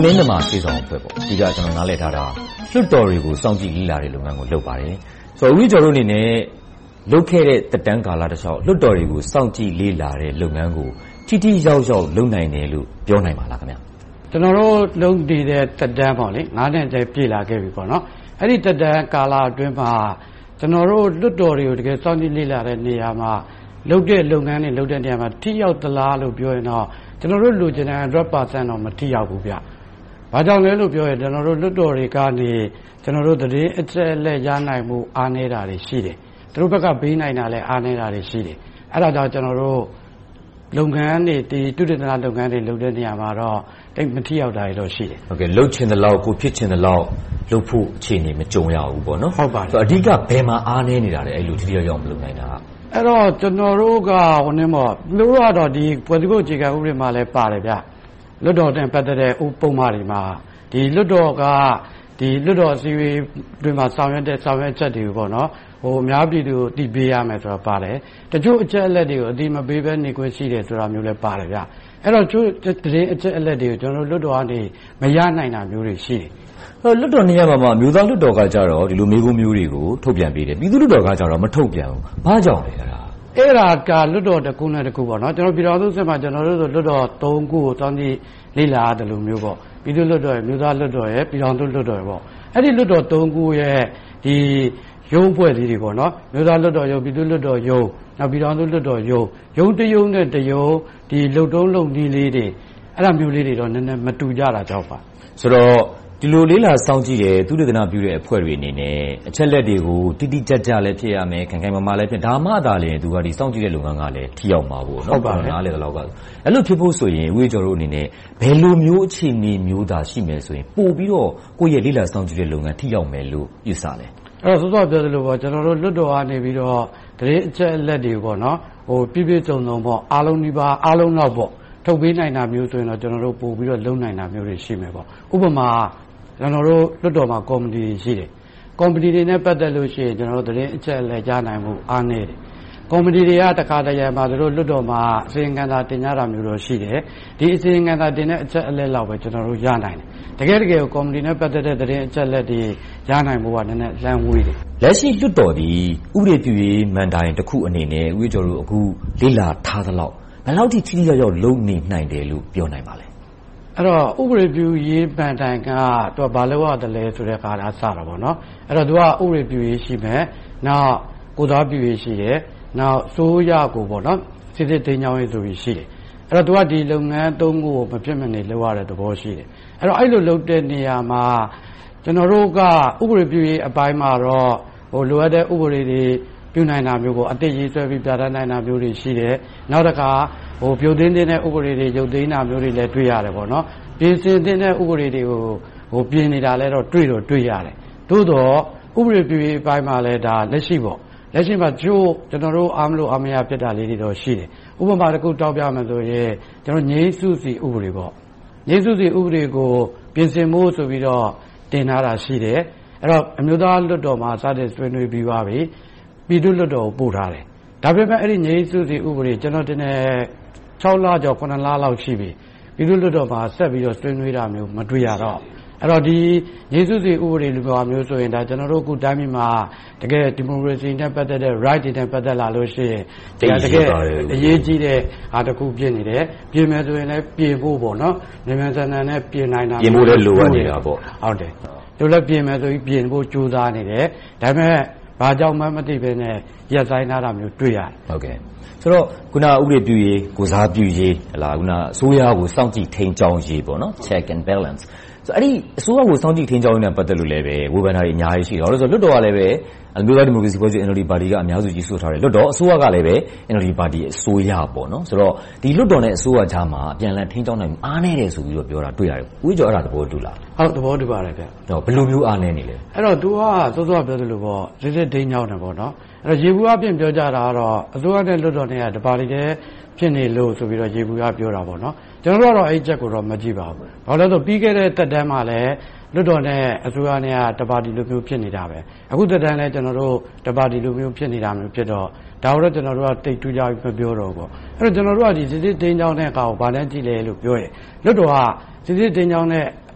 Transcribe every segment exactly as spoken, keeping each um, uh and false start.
မင်းမြန်မာစေဆောင်အဖွဲ့ပေါ့ဒီကကျွန်တော်နားလည်ထားတာလွတ်တော်တွေကိုစောင့်ကြည့်လေ့လာတဲ့လုပ်ငန်းကိုလုပ်ပါတယ်ဆိုတော့ဦးကျော်တို့အနေနဲ့လုပ်ခဲ့တဲ့တက်တန်းကာလတစ်လျှောက်လွတ်တော်တွေကိုစောင့်ကြည့်လေ့လာတဲ့လုပ်ငန်းကိုထိထိရောက်ရောက်လုပ်နိုင်တယ်လို့ပြောနိုင်ပါလားခင်ဗျာကျွန်တော်တို့လုပ်နေတဲ့တက်တန်းပေါ့လေငါးနှစ်တည်းပြည်လာခဲ့ပြီပေါ့နော်အဲ့ဒီတက်တန်းကာလအတွင်းမှာကျွန်တော်တို့လွတ်တော်တွေကိုတကယ်စောင့်ကြည့်လေ့လာတဲ့နေရာမှာလုပ်တဲ့လုပ်ငန်းတွေလုပ်တဲ့နေရာမှာထိရောက်သလားလို့ပြောရင်တော့ကျွန်တော်တို့လူကျင်တဲ့ one hundred percent တော့မထိရောက်ဘူးဗျ။ဘာကြောင့်လဲလို့ပြောရင်ကျွန်တော်တို့လွတ်တော်တွေကနေကျွန်တော်တို့တည်းအချက်လက်ရနိုင်မှုအားနည်းတာတွေရှိတယ်။သူတို့ဘက်ကဘေးနိုင်တာလည်းအားနည်းတာတွေရှိတယ်။အဲ့ဒါကြောင့်ကျွန်တော်တို့လုပ်ငန်းတွေဒီတုတ္တနာလုပ်ငန်းတွေလုပ်တဲ့နေရာမှာတော့တိတ်မထိရောက်တာတွေတော့ရှိတယ်။ဟုတ်ကဲ့လှုပ်ချင်တဲ့လောက်ကိုဖြစ်ချင်တဲ့လောက်လှုပ်ဖို့အခြေအနေမကြုံရဘူးပေါ့နော်။ဟုတ်ပါတယ်။ဆိုတော့အဓိကဘယ်မှာအားနည်းနေတာလဲအဲ့လိုထိထိရောက်ရောက်မလုပ်နိုင်တာကအဲ့တော့ကျွန်တော်တို့ကဟိုနည်းမောလူတို့ကတော့ဒီပြည်သူ့အခြေခံဥပဒေမှာလည်းပါတယ်ဗျလွတ်တော်တင်ပတ်သက်တဲ့ဥပုံမှန်တွေမှာဒီလွတ်တော်ကဒီလွတ်တော်အစည်းအဝေးတွေမှာဆောင်ရွက်တဲ့ဆောင်ရွက်ချက်တွေပေါ့နော်ဟိုအများပြည်သူအသိပေးရမယ်ဆိုတာပါတယ်တချို့အချက်အလက်တွေကိုအသိမပေးဘဲနေခွင့်ရှိတယ်ဆိုတာမျိုးလည်းပါတယ်ဗျအဲ့တော့ကျိုးတရင်အချက်အလက်တွေကိုကျွန်တော်တို့လွတ်တော်ကနေမရနိုင်တာမျိုးတွေရှိတယ်အဲ့လွတ်တော်နေရာမှာမှာမြို့သားလွတ်တော်ကကြတော့ဒီလိုမျိုးမျိုးမျိုးတွေကိုထုတ်ပြန်ပေးတယ်ပြည်သူလွတ်တော်ကကြတော့မထုတ်ပြန်ဘူးဘာကြောင့်လဲအဲ့ဒါအဲ့ဒါကလွတ်တော်တစ်ခုနဲ့တစ်ခုပေါ့နော်ကျွန်တော်ပြည်တော်စုစစ်မှာကျွန်တော်တို့ဆိုလွတ်တော်သုံးခုကိုတောင်းကြည့်လေ့လာရတယ်လို့မျိုးပေါ့ပြည်သူလွတ်တော်ရဲ့မြို့သားလွတ်တော်ရဲ့ပြည်တော်စုလွတ်တော်ရဲ့ပေါ့အဲ့ဒီလွတ်တော်သုံးခုရဲ့ဒီရုံးဖွဲ့စည်းတွေပေါ့နော်မြို့သားလွတ်တော်ရုံးပြည်သူလွတ်တော်ရုံးနောက်ပြည်တော်စုလွတ်တော်ရုံးရုံးတရုံးနဲ့တရုံးဒီလုံတုံးလုံနီးလေးတွေအဲ့ဒါမျိုးလေးတွေတော့နည်းနည်းမတူကြတာကြောက်ပါဆိုတော့ဒီလိုလေးလာစောင့်ကြည့်တယ်သူတည်တနာပြုတဲ့အဖွဲ့တွေအနေနဲ့အချက်လက်တွေကိုတိတိကျကျလည်းဖြစ်ရမယ်ခိုင်ခိုင်မာမာလည်းဖြစ်ဒါမှသာလေသူကဒီစောင့်ကြည့်တဲ့လုပ်ငန်းကလည်းထိရောက်မှာပေါ့နော်ဟုတ်ပါဘူးနားလေတော့ကအဲ့လိုဖြစ်ဖို့ဆိုရင်ဦးကျော်တို့အနေနဲ့ဘယ်လိုမျိုးအခြေအနေမျိုးသာရှိမယ်ဆိုရင်ပို့ပြီးတော့ကိုယ့်ရဲ့လေးလာစောင့်ကြည့်တဲ့လုပ်ငန်းထိရောက်မယ်လို့ယူဆတယ်အဲ့တော့စောစောပြောသလိုပေါ့ကျွန်တော်တို့လွတ်တော်ကနေပြီးတော့တရေအချက်လက်တွေပေါ့နော်ဟိုပြည့်ပြည့်စုံစုံပေါ့အားလုံးဒီပါအားလုံးတော့ပေါ့ထုတ်ပေးနိုင်တာမျိုးဆိုရင်တော့ကျွန်တော်တို့ပို့ပြီးတော့လုံနိုင်တာမျိုးတွေရှိမယ်ပေါ့ဥပမာကျွန်တော်တို့လွတ်တော်မှာကော်မတီရှိတယ်ကော်မတီတွေနဲ့ပတ်သက်လို့ရှိရင်ကျွန်တော်တို့တရင်အချက်အလက်ကြားနိုင်မှုအားနည်းတယ်ကော်မတီတွေကတခါတရံမှာတို့လွတ်တော်မှာအစီရင်ခံစာတင်ကြတာမျိုးတော့ရှိတယ်ဒီအစီရင်ခံစာတင်တဲ့အချက်အလက်လောက်ပဲကျွန်တော်တို့ရနိုင်တယ်တကယ်တကယ်ကော်မတီနဲ့ပတ်သက်တဲ့တရင်အချက်အလက်တွေရနိုင်မှုကနည်းနည်းလမ်းဝေးတယ်လက်ရှိလွတ်တော်ဒီဥပဒေပြုရေးမန်တိုင်တစ်ခုအနေနဲ့ဦးကျော်တို့အခုလေ့လာထားသလောက်ဘယ်လောက်ထိထိရောက်ရောက်လုံနေနိုင်တယ်လို့ပြောနိုင်ပါလဲအဲ့တော့ဥပဒေပြုရေးပန်တိုင်ကသူကဘာလို့ရတယ်လဲဆိုတဲ့ခါလာစတာပေါ့နော်အဲ့တော့သူကဥပဒေပြုရေးရှိမယ်နောက်ကိုသားပြုရေးရှိတယ်နောက်စိုးရကိုပေါ့နော်စစ်စစ်တင်းချောင်းရေးဆိုပြီးရှိတယ်အဲ့တော့သူကဒီလုပ်ငန်းသုံးခုကိုမဖြစ်မနေလုပ်ရတဲ့သဘောရှိတယ်အဲ့တော့အဲ့လိုလုပ်တဲ့နေရာမှာကျွန်တော်တို့ကဥပဒေပြုရေးအပိုင်းမှာတော့ဟိုလိုအပ်တဲ့ဥပဒေတွေပြုနိုင်တာမျိုးကိုအတိတ်ရေးဆွဲပြီးပြဋ္ဌာန်းနိုင်တာမျိုးတွေရှိတယ်နောက်တစ်ခါဟိုပြုတ်သိမ်းတဲ့ဥပဒေတွေရုပ်သိမ်းတာမျိုးတွေလည်းတွေ့ရတယ်ပေါ့နော်ပြင်ဆင်တဲ့ဥပဒေတွေကိုဟိုပြင်နေတာလည်းတော့တွေ့တော့တွေ့ရတယ်သို့တော့ဥပဒေပြုရေးအပိုင်းမှာလည်းဒါလက်ရှိပေါ့လက်ရှိမှာကျိုးကျွန်တော်တို့အားမလို့အမရပြတ်တာလေးတွေတော့ရှိတယ်ဥပမာတစ်ခုတောက်ပြမယ်ဆိုရင်ကျွန်တော်ငြိမ်းစုစီဥပဒေပေါ့ငြိမ်းစုစီဥပဒေကိုပြင်ဆင်ဖို့ဆိုပြီးတော့တင်ထားတာရှိတယ်အဲ့တော့အမျိုးသားလွတ်တော်မှာစတဲ့ဆွေးနွေးပြီးပါပြီပြည်သူ့လွတ်တော်ကိုပို့ထားတယ်ဒါပေမဲ့အဲ့ဒီငြိမ်းစုစီဥပဒေကျွန်တော်တင်တဲ့၆လကျော်ခုနှစ်လလောက်ရှိပြီပြည်သူ့လွတ်တော်မှာဆက်ပြီးတော့ဆွေးနွေးတာမျိုးမတွေ့ရတော့အဲ့တော့ဒီငြိမ်းစုစီဥပဒေလူမျိုးမျိုးဆိုရင်ဒါကျွန်တော်တို့အခုတိုင်းပြည်မှာတကယ်ဒီမိုကရေစီနဲ့ပတ်သက်တဲ့ right တွေနဲ့ပတ်သက်လာလို့ရှိရင်တကယ်အရေးကြီးတဲ့ဟာတစ်ခုပြင်နေတယ်ပြင်မယ်ဆိုရင်လည်းပြင်ဖို့ပေါ့နော်မြန်မာစံတန်နဲ့ပြင်နိုင်တာပြင်ဖို့လည်းလိုအပ်နေတာပေါ့ဟုတ်တယ်တို့လည်းပြင်မယ်ဆိုပြီးပြင်ဖို့ကြိုးစားနေတယ်ဒါပေမဲ့ဘာကြောင့်မှမသိဘဲနဲ့ရက်ဆိုင်ထားတာမျိုးတွေ့ရတယ်ဟုတ်ကဲ့ဆိုတော့ခုနဥပဒေပြုရေးကိုစားပြုရေးဟလာခုနအစိုးရကိုစောင့်ကြည့်ထိန်းကျောင်းရေးပေါ့နော် check and balance ဆိုအဲ့ဒီအစိုးရကိုစောင့်ကြည့်ထိန်းကျောင်းရေးနဲ့ပတ်သက်လို့လည်းပဲဝေဖန်တာတွေအများကြီးရှိတယ်။ဘာလို့လဲဆိုတော့လွတ်တော်ကလည်းပဲအမျိုးသားဒီမိုကရေစီဖွဲ့စည်း N L D ပါတီကအများစုကြီးဆိုထားတယ်လွတ်တော်အစိုးရကလည်းပဲ N L D ပါတီအစိုးရပေါ့နော်ဆိုတော့ဒီလွတ်တော်နဲ့အစိုးရကြားမှာအပြန်အလှန်ထိန်းကျောင်းနိုင်အားနည်းတယ်ဆိုပြီးတော့ပြောတာတွေ့ရတယ်။ဦးကျော်အဲ့ဒါသဘောတူလား။ဟုတ်သဘောတူပါတယ်ဗျ။တော့ဘယ်လိုမျိုးအားနည်းနေလဲ။အဲ့တော့ तू ကစောစောပြောသလိုပေါ့စစ်စစ်ထိန်းကျောင်းတယ်ပေါ့နော်။အဲ့တော့ရေဘူးအပြင်ပြောကြတာကတော့အစိုးရနဲ့လွတ်တော်နဲ့ကတပါတီတည်းဖြစ်နေလို့ဆိုပြီးတော့ရေဘူးကပြောတာပေါ့နော်။ကျွန်တော်တို့ကတော့အဲ့ချက်ကိုတော့မကြည့်ပါဘူး။ဘာလို့လဲဆိုပြီးခဲ့တဲ့တက်တန်းမှာလည်းလွတ်တော်နဲ့အစိုးရနဲ့ကတပါတီလိုမျိုးဖြစ်နေတာပဲအခုတက်တန်းလဲကျွန်တော်တို့တပါတီလိုမျိုးဖြစ်နေတာမျိုးဖြစ်တော့ဒါတော့ကျွန်တော်တို့ကတိတ်ထူးခြားပြီးမပြောတော့ဘူးအဲ့တော့ကျွန်တော်တို့ကဒီစစ်စစ်တင်းချောင်းတဲ့ကောင်ကိုဗာလဲကြည့်လဲလို့ပြောရင်လွတ်တော်ကစစ်စစ်တင်းချောင်းတဲ့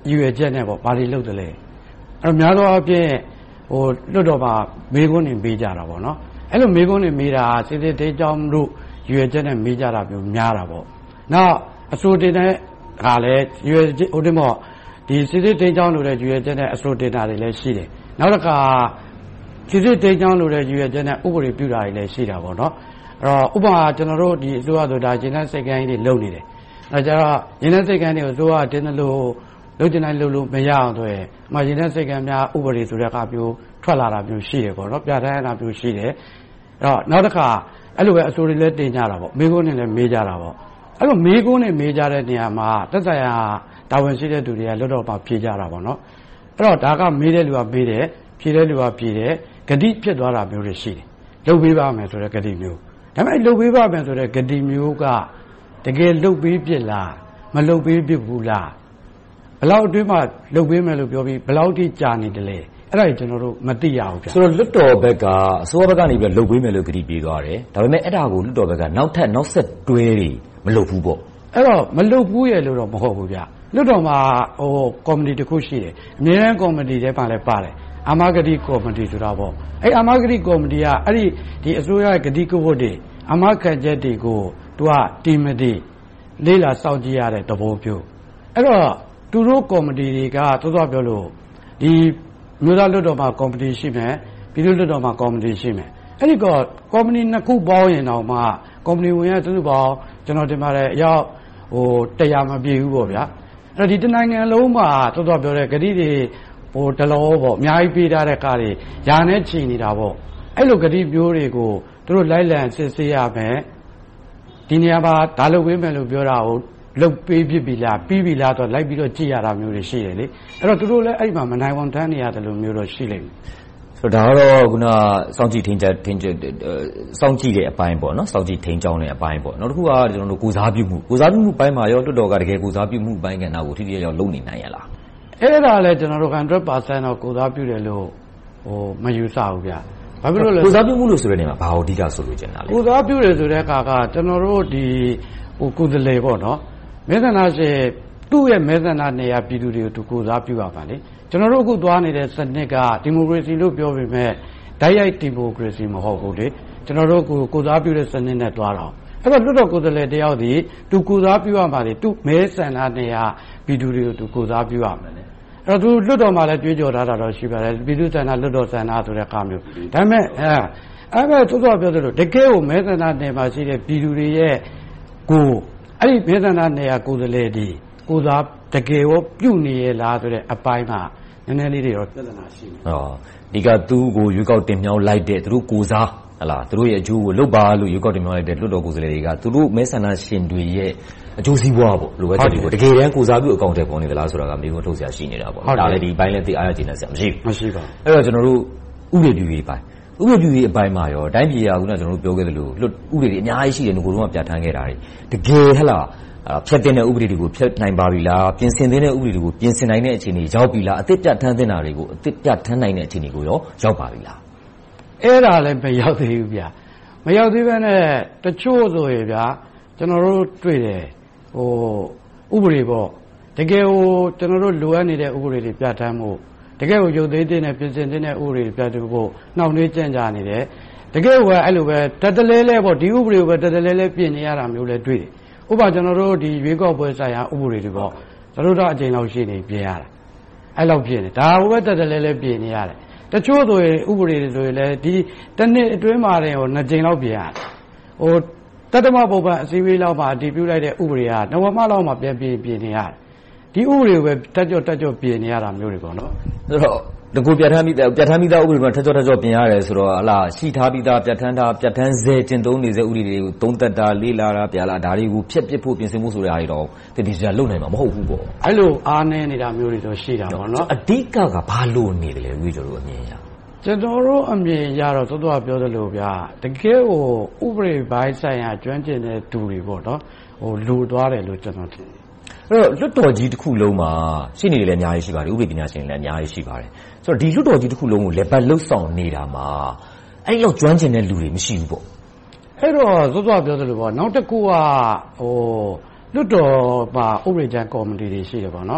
ရွယ်ချက်နဲ့ပေါ့ဘာတွေလုပ်တယ်လဲအဲ့တော့များသောအားဖြင့်ဟိုလွတ်တော်မှာမေးခွန်းတွေမေးကြတာပေါ့နော်အဲ့လိုမေးခွန်းတွေမေးတာစစ်စစ်သေးကြောင်းတို့ရွယ်ချက်နဲ့မေးကြတာမျိုးများတာပေါ့နောက်အစိုးတင်တဲ့ဟာလည်းရွယ်ဟိုတင်ပေါ့ဒီစစ်စစ်သေးကြောင်းလို့တဲ့ရွယ်ချက်နဲ့အစိုးတင်တာတွေလည်းရှိတယ်နောက်တစ်ခါစစ်စစ်သေးကြောင်းလို့တဲ့ရွယ်ချက်နဲ့ဥပဒေပြုတာတွေလည်းရှိတာပေါ့နော်အဲ့တော့ဥပမာကျွန်တော်တို့ဒီအစိုးရဆိုတာဂျင်းနဲ့စိတ်ကန်းကြီးတွေလုပ်နေတယ်အဲကြတော့ဂျင်းနဲ့စိတ်ကန်းတွေကိုအစိုးရတင်းတယ်လို့လုပ်ကျင်တိုင်းလုပ်လို့မရအောင်ဆိုရင်အမှဂျင်းနဲ့စိတ်ကန်းများဥပဒေဆိုတဲ့အခါမျိုးထွက်လာတာမျိုးရှိတယ်ပေါ့နော်ပြဋ္ဌာန်းတာမျိုးရှိတယ်အဲ့တော့နောက်တစ်ခါအဲ့လိုပဲအစိုးရလည်းတင်ကြတာပေါ့မိကုန်းနဲ့လည်းမေးကြတာပေါ့အဲ့လိုမိကုန်းနဲ့မေးကြတဲ့နေရာမှာသက်ဆိုင်ရာတာဝန်ရှိတဲ့သူတွေကလွတ်တော်မှာဖြေကြတာပေါ့နော်အဲ့တော့ဒါကမေးတဲ့လူကမေးတယ်ဖြေတဲ့လူကဖြေတယ်ဂတိဖြစ်သွားတာမျိုးတွေရှိတယ်လုပ်ပေးပါမယ်ဆိုတဲ့ဂတိမျိုးဒါပေမဲ့လုပ်ပေးပါမယ်ဆိုတဲ့ဂတိမျိုးကတကယ်လုပ်ပေးပြစ်လားမလုပ်ပေးပြစ်ဘူးလားဘယ်လောက်အတွင်းမှာလုပ်ပေးမယ်လို့ပြောပြီးဘယ်လောက်ထိကြာနေတယ်လဲအဲ့ဒါကြီးကျွန်တော်တို့မသိရဘူးဗျာဆိုတော့လွတ်တော်ဘက်ကအစိုးရဘက်ကနေပြီးလုပ်ပေးမယ်လို့ဂတိပေးသွားတယ်ဒါပေမဲ့အဲ့ဒါကိုလွတ်တော်ဘက်ကနောက်ထပ်နောက်ဆက်တွဲတွေမလုပ်ဘူးပေါ့အဲ့တော့မလုပ်ဘူးရဲ့လို့တော့မဟုတ်ဘူးဗျာလွတ်တော်မှာဟိုကော်မတီတစ်ခုရှိတယ်အမြဲတမ်းကော်မတီထဲမှာလည်းပါတယ်အာမဂတိကော်မတီဆိုတာပေါ့အဲ့အာမဂတိကော်မတီကအဲ့ဒီဒီအစိုးရရဲ့ဂတိကဝတ်တွေအာမခံချက်တွေကိုသူကတီမတီလေးလာစောင့်ကြည့်ရတဲ့သဘောမျိုးအဲ့တော့သူတို့ကော်မတီတွေကသောသောပြောလို့ဒီမြို့သားလွတ်တော်မှာကော်မတီရှိမယ်ပြည်သူ့လွတ်တော်မှာကော်မတီရှိမယ်အဲ့ဒီကောကော်မတီနှစ်ခုပေါင်းရင်တော့မှကော်မတီဝင်ရသူတို့ပေါင်းကျွန်တော်တင်ပါတယ်အရောက်ဟိုတရားမပြေဘူးပေါ့ဗျာအဲ့တော့ဒီတနိုင်ငံလုံးမှာသောသောပြောတဲ့ဂတိတွေဟိုတလောပေါ့အများကြီးပေးထားတဲ့ကားတွေယာနဲ့ချီနေတာပေါ့အဲ့လိုဂတိမျိုးတွေကိုသူတို့လိုက်လံစစ်ဆေးရမယ်ဒီနေရာမှာဒါလုပ်ပေးမယ်လို့ပြောတာကိုလုတ်ပေးဖြစ်ပြီလားပြီးပြီလားဆိုလိုက်ပြီးတော့ကြည့်ရတာမျိုးတွေရှိတယ်လေအဲ့တော့သူတို့လည်းအဲ့မှာမနိုင်ဝန်ထမ်းနေရတယ်လို့မျိုးတော့ရှိလိမ့်မယ်ဆိုတော့ဒါကတော့ခုနစောင့်ကြည့်ထင်းချက်ထင်းချက်စောင့်ကြည့်တဲ့အပိုင်းပေါ့နော်စောင့်ကြည့်ထင်းကြောင်းတဲ့အပိုင်းပေါ့နောက်တစ်ခုကကျွန်တော်တို့ကိုစားပြုမှုကိုစားပြုမှုပိုင်းမှာရောလွတ်တော်ကတကယ်ကိုစားပြုမှုပိုင်းကဏ္ဍကိုထိထိရောက်လုပ်နေနိုင်ရလားအဲ့ဒါလည်းကျွန်တော်တို့ one hundred percent တော့ကိုစားပြုတယ်လို့ဟိုမယူဆဘူးဗျာဘာဖြစ်လို့လဲကိုစားပြုမှုလို့ဆိုတဲ့နေရာမှာဘာအဓိကဆိုလို့ကျင်တာလဲကိုစားပြုတယ်ဆိုတဲ့အခါကကျွန်တော်တို့ဒီဟိုကုသလေပေါ့နော်မဲဆန္ဒရှင်သူ့ရဲ့မဲဆန္ဒနေရာပြည်သူတွေကိုသူကိုစားပြုရပါလေကျွန်တော်တို့အခုသွားနေတဲ့စနစ်ကဒီမိုကရေစီလို့ပြောပေမဲ့ဓာတ်ရိုက်ဒီမိုကရေစီမဟုတ်ဘူးလေကျွန်တော်တို့ကိုကိုစားပြုတဲ့စနစ်နဲ့သွားတော့အဲ့တော့လွတ်တော်ကိုယ်စားလှယ်တယောက်ဒီသူကိုစားပြုရပါလေသူမဲဆန္ဒနေရာပြည်သူတွေကိုသူကိုစားပြုရမယ်လေအဲ့တော့သူလွတ်တော်မှာလည်းကြွေးကြော်ထားတာတော့ရှိပါတယ်ပြည်သူ့ဆန္ဒလွတ်တော်ဆန္ဒဆိုတဲ့ကားမျိုးဒါပေမဲ့အဲအဲ့မဲ့သူတို့ပြောသလိုတကယ်ကိုမဲဆန္ဒနယ်မှာရှိတဲ့ပြည်သူတွေရဲ့ကိုအဲ့ဒီမဲဆန္ဒနယ်ရာကိုယ်စားလှယ်ဒီကိုစားတကယ်ရောပြုတ်နေရလားဆိုတဲ့အပိုင်းမှာနည်းနည်းလေးတွေတော့ပြဿနာရှိနေဟောဒီကသူ့ကိုရွေးကောက်တင်မြှောက်လိုက်တဲ့သူတို့ကိုစားဟလာသူတို့ရဲ့အကျိုးကိုလုပ်ပါလို့ရွေးကောက်တင်မြှောက်လိုက်တဲ့လွတ်တော်ကိုယ်စားလှယ်တွေကသူတို့မဲဆန္ဒရှင်တွေရဲ့အကျိုးစီးပွားပေါ့လိုပဲချက်ဒီကိုတကယ်တမ်းကိုစားပြုအကောင့်တွေပေါ်နေသလားဆိုတာကမျိုးထုတ်စရာရှိနေတာပေါ့ဒါလည်းဒီဘိုင်းလည်းသိအားရကျင်နေစရာမရှိဘူးမရှိပါဘူးအဲ့တော့ကျွန်တော်တို့ဥပဒေပြုရေးပိုင်းဥပဒေပြုရေးအပိုင်းမှာရောတိုင်းပြည်ရာကကျွန်တော်တို့ပြောခဲ့သလိုလွတ်ဥပဒေတွေအများကြီးရှိတယ်ငကိုတော့ပြဋ္ဌာန်းခဲ့တာတွေတကယ်ဟလာဖြတ်တင်တဲ့ဥပဒေတွေကိုဖြတ်နိုင်ပါပြီလားပြင်ဆင်တဲ့ဥပဒေတွေကိုပြင်ဆင်နိုင်တဲ့အခြေအနေရောက်ပြီလားအသစ်ပြဋ္ဌာန်းတဲ့တာတွေကိုအသစ်ပြဋ္ဌာန်းနိုင်တဲ့အခြေအနေကိုရောရောက်ပါပြီလားအဲ့ဒါလည်းမရောက်သေးဘူးဗျာမရောက်သေးဘဲနဲ့တချို့ဆိုရင်ဗျာကျွန်တော်တို့တွေ့တယ်ဟိုဥပဒေပေါ့တကယ်ဟိုကျွန်တော်တို့လိုအပ်နေတဲ့ဥပဒေတွေပြဋ္ဌာန်းမှုတကယ်ကိုရုပ်သေးသေးနဲ့ပြင်ဆင်တဲ့ဥပဒေတွေပြဋ္ဌာန်းဖို့နှောင့်နှေးကြန့်ကြာနေတယ်တကယ်ကအဲ့လိုပဲတတလဲလဲပေါ့ဒီဥပဒေကိုပဲတတလဲလဲပြင်နေရတာမျိုးလဲတွေ့တယ်ဥပမာကျွန်တော်တို့ဒီရွေးကောက်ပွဲဆိုင်ရာဥပဒေတွေပေါ့ကျွန်တော်တို့အချိန်လောက်ရှိနေပြင်ရတာအဲ့လောက်ပြင်နေဒါကိုပဲတတလဲလဲပြင်နေရတယ်တချို့ဆိုရင်ဥပဒေတွေဆိုရင်လည်းဒီတစ်နှစ်အတွင်းမှာတည်းဟိုနှစ်ကြိမ်လောက်ပြင်ရတယ်ဟိုတတမပုံပန်အစည်းအဝေးလောက်မှာအတည်ပြုလိုက်တဲ့ဥပဒေကနဝမလောက်မှာပြန်ပြင်ပြင်နေရတယ်ဒီဥပဒေကိုပဲတက်ကြော့တက်ကြော့ပြင်နေရတာမျိုးတွေပေါ့နော်ဆိုတော့တကူပြဋ္ဌာန်းပြီးပြဋ္ဌာန်းပြီးသားဥပဒေမှာထက်ကြော့ထက်ကြော့ပြင်ရတယ်ဆိုတော့ဟလာရှိထားပြီးသားပြဋ္ဌာန်းထားပြဋ္ဌာန်းစေကျင့်သုံးနေတဲ့ဥပဒေတွေကိုသုံးသက်တာလေးလာတာပြလာဒါတွေကိုဖျက်ပစ်ဖို့ပြင်ဆင်ဖို့ဆိုတဲ့အားတွေတော့တတိယလုံနိုင်မှာမဟုတ်ဘူးပေါ့အဲ့လိုအားနည်းနေတာမျိုးတွေတော့ရှိတာပေါ့နော်အဓိကကဘာလို့နေတယ်လဲဦးကျော်တို့အမြင်ရကျွန်တော်တို့အမြင်ရတော့တော်တော်ပြောသလိုဗျာတကယ်ဟိုဥပဒေပိုင်းဆိုင်ရာကျွမ်းကျင်တဲ့သူတွေပေါ့နော်ဟိုလူသွားတယ်လို့ကျွန်တော်ထင်တယ်အဲ့တော့လွတ်တော်ကြီးတစ်ခုလုံးမှာရှိနေတယ်လည်းအများကြီးရှိပါတယ်ဥပဒေပညာရှင်တွေလည်းအများကြီးရှိပါတယ်ဆိုတော့ဒီလွတ်တော်ကြီးတစ်ခုလုံးကိုလက်ပတ်လှုပ်ဆောင်နေတာမှာအဲ့ဒီလောက်ကျွမ်းကျင်တဲ့လူတွေမရှိဘူးပေါ့အဲ့တော့စောစောပြောသလိုပေါ့နောက်တစ်ခုကဟိုလွတ်တော်မှာဥပဒေကြမ်းကော်မတီတွေရှိတယ်ပေါ့နော်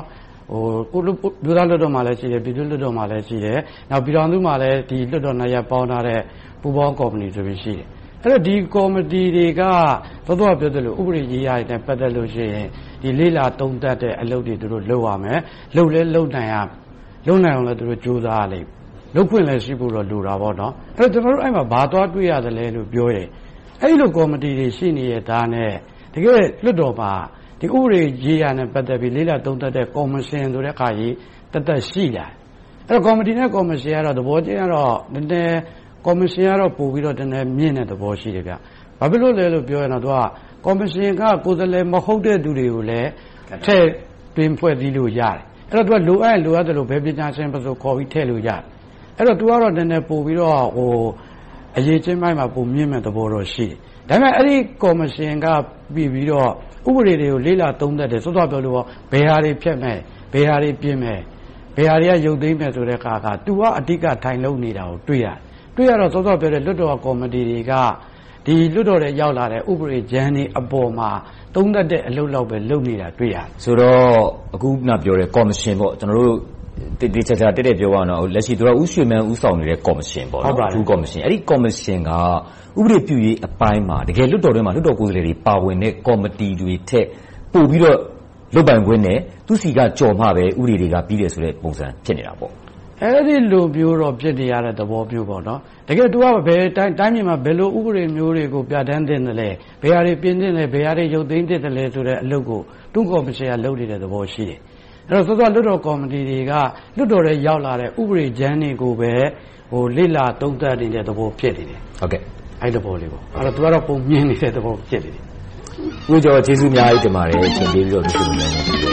ဟိုကိုလူသားလွတ်တော်မှာလည်းရှိတယ်ပြည်သူလွတ်တော်မှာလည်းရှိတယ်နောက်ပြည်တော်စုမှာလည်းဒီလွတ်တော်နိုင်ရပေါင်းထားတဲ့ပူပေါင်းကော်မတီဆိုပြီးရှိတယ်အဲ့တော့ဒီကော်မတီတွေကသောသောပြောတယ်လို့ဥပဒေရေးရတဲ့ပတ်သက်လို့ရှိရင်ဒီလေးလာတုံးတက်တဲ့အလုပ်တွေသူတို့လုပ်ရမယ်လုပ်လဲလုပ်နိုင်ရလုပ်နိုင်အောင်လည်းသူတို့ကြိုးစားရလိမ့်လုပ်ခွင့်လည်းရှိဖို့တော့လိုတာပေါ့နော်အဲ့တော့ကျွန်တော်တို့အဲ့မှာဘာသွားတွေ့ရတယ်လဲလို့ပြောရင်အဲ့လိုကော်မတီတွေရှိနေတဲ့ဒါနဲ့တကယ်လွတ်တော်မှာဒီဥပဒေရေးရနဲ့ပတ်သက်ပြီးလေးလာတုံးတက်တဲ့ကော်မရှင်ဆိုတဲ့အခါကြီးတသက်ရှိလာအဲ့တော့ကော်မတီနဲ့ကော်မရှင်ကတော့သဘောချင်းကတော့နည်းနည်းကော်မရှင်ကတော့ပို့ပြီးတော့တည်းမြင့်တဲ့သဘောရှိတယ်ဗျဘာဖြစ်လို့လဲလို့ပြောရင်တော့သူကကော်မရှင်ကကိုယ်စားလှယ်မဟုတ်တဲ့သူတွေကိုလည်းထည့်တွင်ဖွဲ့စည်းလို့ရတယ်အဲ့တော့သူကလိုအပ်လိုအပ်တယ်လို့ဘယ်ပညာရှင်ပစုခေါ်ပြီးထည့်လို့ရတယ်အဲ့တော့သူကတော့နည်းနည်းပို့ပြီးတော့ဟိုအရေးချင်းပိုင်းမှာပုံမြင့်မဲ့သဘောတော့ရှိတယ်ဒါပေမဲ့အဲ့ဒီကော်မရှင်ကပြီးပြီးတော့ဥပဒေတွေကိုလေးလာသုံးသပ်တယ်စောစောပြောလို့ဘယ်ဟာတွေဖြတ်မဲ့ဘယ်ဟာတွေပြင်းမဲ့ဘယ်ဟာတွေကရုပ်သိမ်းမဲ့ဆိုတဲ့ကာကသူကအဓိကထိုင်လုံးနေတာကိုတွေ့ရတယ်တွေ့ရတော့စောစောပြောတဲ့လွတ်တော်ကော်မတီတွေကဒီလွတ်တော်တွေရောက်လာတဲ့ဥပဒေကြမ်းတွေအပေါ်မှာသုံးသပ်တဲ့အလုပ်လောက်ပဲလုပ်နေတာတွေ့ရတယ်ဆိုတော့အခုနပြောတဲ့ကော်မရှင်ပေါ့ကျွန်တော်တို့တည်တည်ချာချာတက်တက်ပြောရအောင်လက်ရှိသူကဥရွှေမန်းဥဆောင်နေတဲ့ကော်မရှင်ပေါ့နော်သူကော်မရှင်အဲ့ဒီကော်မရှင်ကဥပဒေပြုရေးအပိုင်းမှာတကယ်လွတ်တော်တွေမှာလွတ်တော်ကိုယ်စားလှယ်တွေပါဝင်တဲ့ကော်မတီတွေထက်ပို့ပြီးတော့လွတ်ပိုင်ခွင့်နဲ့သူစီကကြော်မှပဲဥပဒေတွေကပြီးတယ်ဆိုတဲ့ပုံစံဖြစ်နေတာပေါ့အဲ့ဒီလိုမျိုးတော့ဖြစ်နေရတဲ့သဘောမျိုးပေါ့နော်တကယ်သူကဘယ်တိုင်းတိုင်းပြည်မှာဘယ်လိုဥပဒေမျိုးတွေကိုပြဋ္ဌာန်းသင့်တယ်လဲဘယ်ဟာတွေပြင်သင့်တယ်ဘယ်ဟာတွေရုပ်သိမ်းသင့်တယ်လဲဆိုတဲ့အလုပ်ကိုတွန်းကော်မရှင်ကလုပ်နေတဲ့သဘောရှိတယ်အဲ့တော့စောစောလွတ်တော်ကော်မတီတွေကလွတ်တော်တွေရောက်လာတဲ့ဥပဒေကြမ်းတွေကိုပဲဟိုလိလာသုံးသပ်နေတဲ့သဘောဖြစ်နေတယ်ဟုတ်ကဲ့အဲ့လိုပေါ့လေပေါ့အဲ့တော့သူကတော့ပုံမြင်နေတဲ့သဘောဖြစ်နေတယ်ဦးကျော်ကျေးဇူးအများကြီးတင်ပါတယ်အချိန်ပေးပြီးတော့ဒီလိုမျိုး